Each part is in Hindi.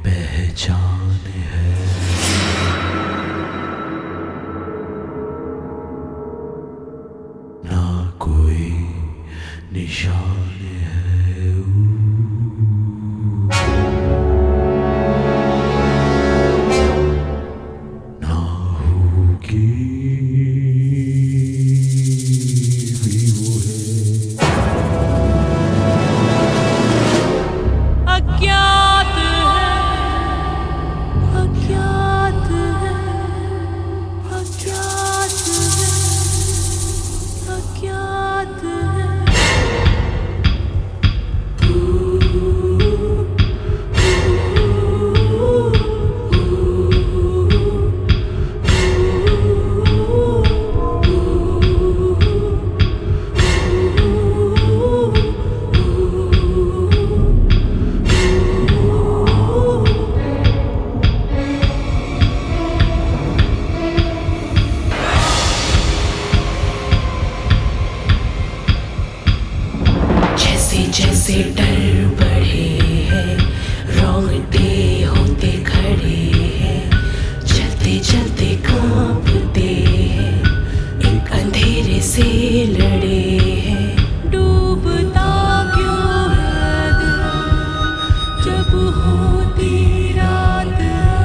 पहचान है। ना कोई निशान है। ना होगी भी वो है। अज्ञात है, अज्ञात है, अज्ञात है, अज्ञात है। जैसे डर बढ़े हैं, रोंगटे होते खड़े हैं, चलते चलते कांपते हैं, एक अंधेरे से लड़े हैं। डूबता क्यों है दिल जब होती रात।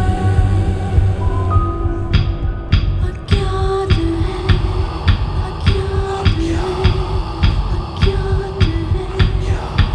अज्ञात है, अज्ञात है, अज्ञात है।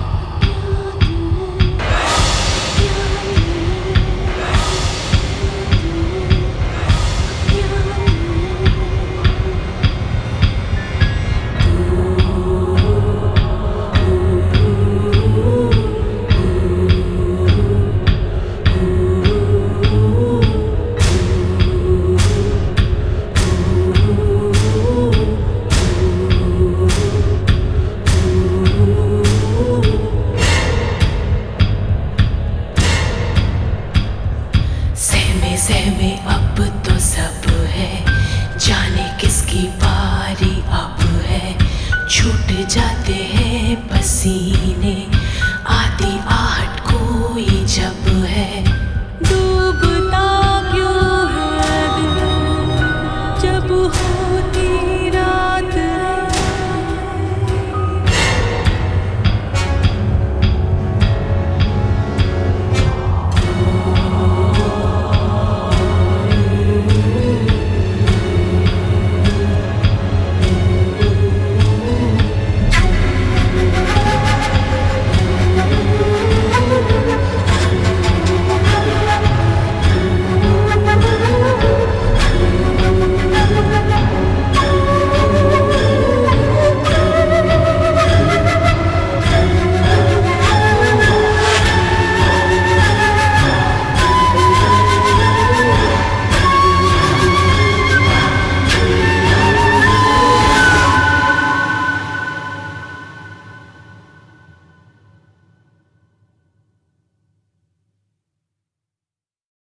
सहमे अब तो सब है, जाने किसकी बारी अब है। छूट जाते हैं पसीने, आती आहट कोई जब